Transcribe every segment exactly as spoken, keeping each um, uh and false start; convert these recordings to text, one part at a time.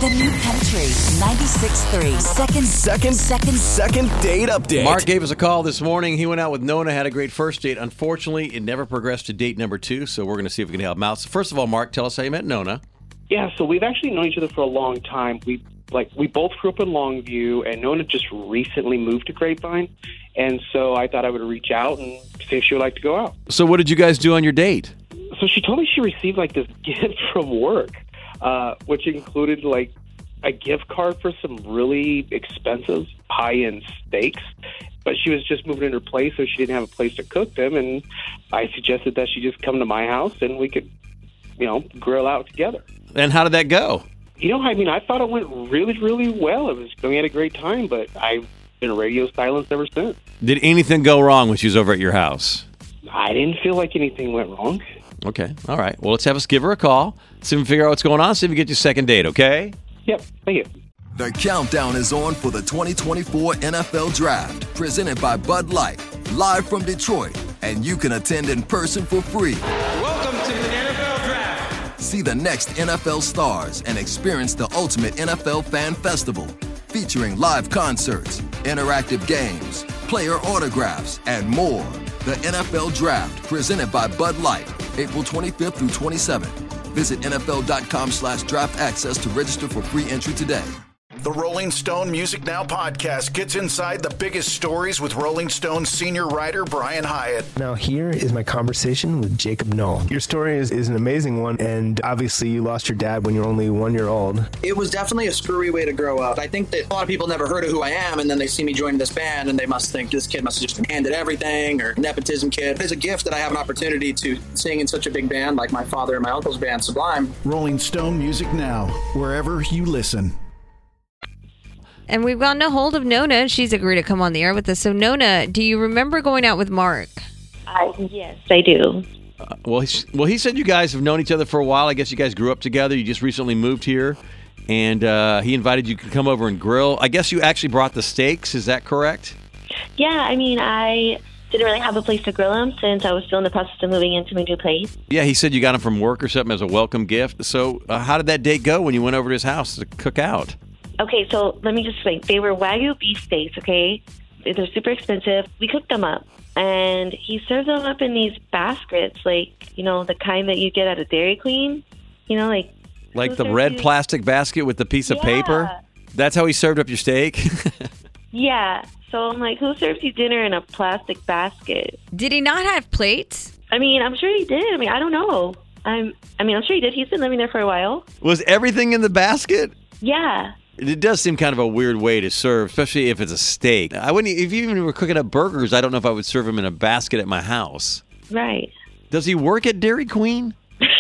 The new country ninety-six point three second, Second, second, second date update. Mark gave us a call this morning. He went out with Nona, had a great first date. Unfortunately, it never progressed to date number two, so we're going to see if we can help him out. So first of all, Mark, tell us how you met Nona. Yeah, so we've actually known each other for a long time. We like we both grew up in Longview, and Nona just recently moved to Grapevine, and so I thought I would reach out and see if she would like to go out. So what did you guys do on your date? So she told me she received like this gift from work, uh, which included like a gift card for some really expensive high-end steaks. But she was just moving in her place, so she didn't have a place to cook them. And I suggested that she just come to my house and we could, you know, grill out together. And how did that go? You know, I mean, I thought it went really, really well. It was, we had a great time, but I've been radio silence ever since. Did anything go wrong when she was over at your house? I didn't feel like anything went wrong. Okay, all right. Well, let's have us give her a call, see if we can figure out what's going on, see if we can get you second date, okay? Yep, thank you. The countdown is on for the twenty twenty-four N F L Draft, presented by Bud Light, live from Detroit, and you can attend in person for free. Welcome to the N F L Draft. See the next N F L stars and experience the ultimate N F L fan festival, featuring live concerts, interactive games, player autographs, and more. The N F L Draft, presented by Bud Light, April twenty-fifth through twenty-seventh. Visit N F L dot com slash draft access to register for free entry today. The Rolling Stone Music Now podcast gets inside the biggest stories with Rolling Stone's senior writer, Brian Hyatt. Now here is my conversation with Jacob Knoll. Your story is, is an amazing one, and obviously you lost your dad when you were only one year old. It was definitely a screwy way to grow up. I think that a lot of people never heard of who I am, and then they see me joining this band, and they must think this kid must have just been handed everything, or nepotism kid. It's a gift that I have an opportunity to sing in such a big band like my father and my uncle's band, Sublime. Rolling Stone Music Now, wherever you listen. And we've gotten a hold of Nona. She's agreed to come on the air with us. So, Nona, do you remember going out with Mark? Uh, yes, I do. Uh, well, he, well, he said you guys have known each other for a while. I guess you guys grew up together. You just recently moved here. And uh, he invited you to come over and grill. I guess you actually brought the steaks. Is that correct? Yeah, I mean, I didn't really have a place to grill them since I was still in the process of moving into my new place. Yeah, he said you got them from work or something as a welcome gift. So uh, how did that date go when you went over to his house to cook out? Okay, so let me just explain. They were Wagyu beef steaks, okay? They're super expensive. We cooked them up, and he served them up in these baskets, like, you know, the kind that you get at a Dairy Queen. You know, like... Like the red you? plastic basket with the piece of yeah. paper? That's how he served up your steak? Yeah. So I'm like, who serves you dinner in a plastic basket? Did he not have plates? I mean, I'm sure he did. I mean, I don't know. I'm, I mean, I'm sure he did. He's been living there for a while. Was everything in the basket? Yeah. It does seem kind of a weird way to serve, especially if it's a steak. I wouldn't, if you even were cooking up burgers, I don't know if I would serve them in a basket at my house. Right. Does he work at Dairy Queen?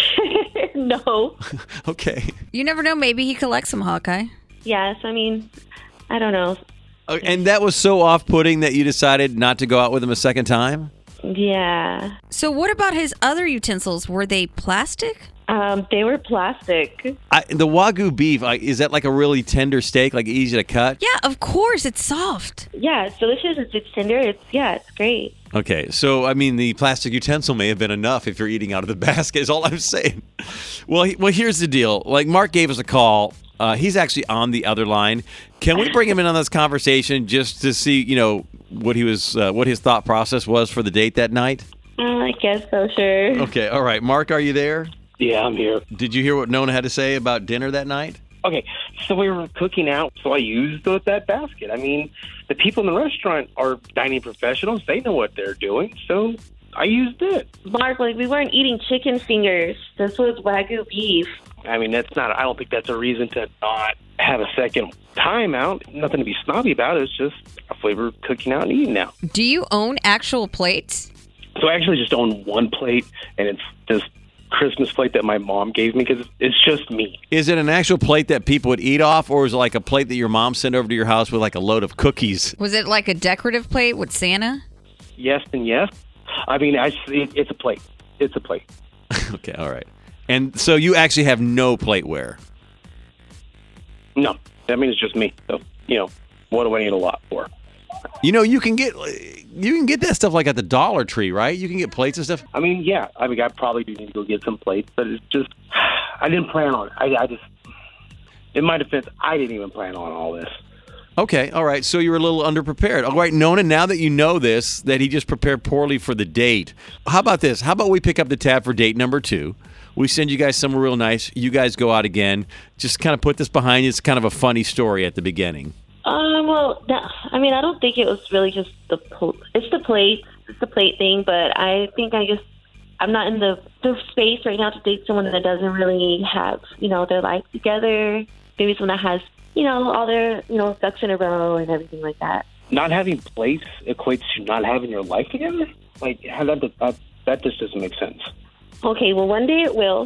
No. Okay. You never know. Maybe he collects them, Hawkeye. Yes. I mean, I don't know. Uh, and that was so off-putting that you decided not to go out with him a second time? Yeah. So what about his other utensils? Were they plastic? Um, they were plastic. I, the Wagyu beef, I, is that like a really tender steak, like easy to cut? Yeah, of course. It's soft. Yeah, it's delicious. It's, it's tender. It's Yeah, it's great. Okay, so, I mean, the plastic utensil may have been enough if you're eating out of the basket, is all I'm saying. Well, he, well, here's the deal. Like, Mark gave us a call. Uh, he's actually on the other line. Can we bring him in on this conversation just to see, you know, what he was, uh, what his thought process was for the date that night? Uh, I guess so, sure. Okay, all right. Mark, are you there? Yeah, I'm here. Did you hear what Nona had to say about dinner that night? Okay, so we were cooking out, so I used the, that basket. I mean, the people in the restaurant are dining professionals. They know what they're doing, so I used it. Mark, like, we weren't eating chicken fingers. This was Wagyu beef. I mean, that's not, I don't think that's a reason to not have a second time out. Nothing to be snobby about. It's just a flavor of cooking out and eating now. Do you own actual plates? So I actually just own one plate, and it's this Christmas plate that my mom gave me because it's just me. Is it an actual plate that people would eat off, or is it like a plate that your mom sent over to your house with like a load of cookies? Was it like a decorative plate with Santa? Yes and yes. I mean, I, it, it's a plate. It's a plate. Okay, all right. And so you actually have no plateware? No. I mean, it's just me. So, you know, what do I need a lot for? You know, you can get you can get that stuff like at the Dollar Tree, right? You can get plates and stuff. I mean, yeah. I mean, I probably do need to go get some plates, but it's just, I didn't plan on it. I, I just... in my defense, I didn't even plan on all this. Okay, all right. So you were a little underprepared. All right, Nona, now that you know this, that he just prepared poorly for the date, how about this? How about we pick up the tab for date number two? We send you guys somewhere real nice. You guys go out again. Just kind of put this behind you. It's kind of a funny story at the beginning. Um, well, that, I mean, I don't think it was really just the pl- it's the plate, it's the plate thing. But I think I just I'm not in the, the space right now to date someone that doesn't really have, you know, their life together. Maybe someone that has, you know, all their, you know, ducks in a row and everything like that. Not having plates equates to not having your life together? Like, how that, that, that just doesn't make sense. Okay, well, one day it will.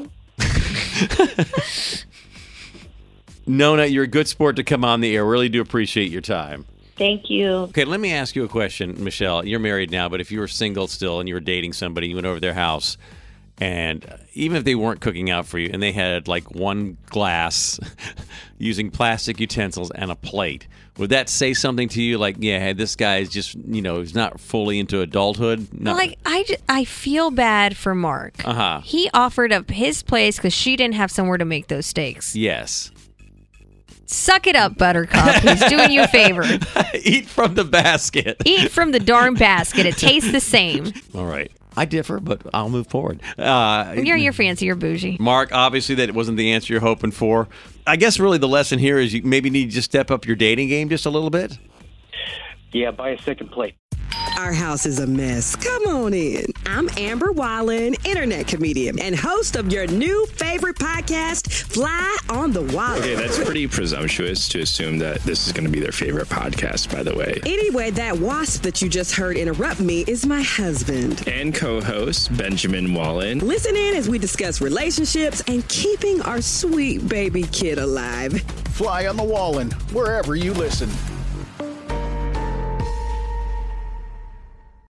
Nona, you're a good sport to come on the air. Really do appreciate your time. Thank you. Okay, let me ask you a question, Michelle. You're married now, but if you were single still and you were dating somebody, you went over to their house, and even if they weren't cooking out for you and they had like one glass using plastic utensils and a plate, would that say something to you? Like, yeah, hey, this guy is just, you know, he's not fully into adulthood? Not- like, I, ju- I feel bad for Mark. Uh-huh. He offered up his place because she didn't have somewhere to make those steaks. Yes. Suck it up, Buttercup. He's doing you a favor. Eat from the basket. Eat from the darn basket. It tastes the same. All right. I differ, but I'll move forward. Uh, You're you're fancy. You're bougie. Mark, obviously that wasn't the answer you're hoping for. I guess really the lesson here is you maybe need to just step up your dating game just a little bit. Yeah, buy a second plate. Our house is a mess. Come on in. I'm Amber Wallen, internet comedian and host of your new favorite podcast, Fly on the Wallen. Okay, that's pretty presumptuous to assume that this is going to be their favorite podcast, by the way. Anyway, that wasp that you just heard interrupt me is my husband. And co-host, Benjamin Wallen. Listen in as we discuss relationships and keeping our sweet baby kid alive. Fly on the Wallen, wherever you listen.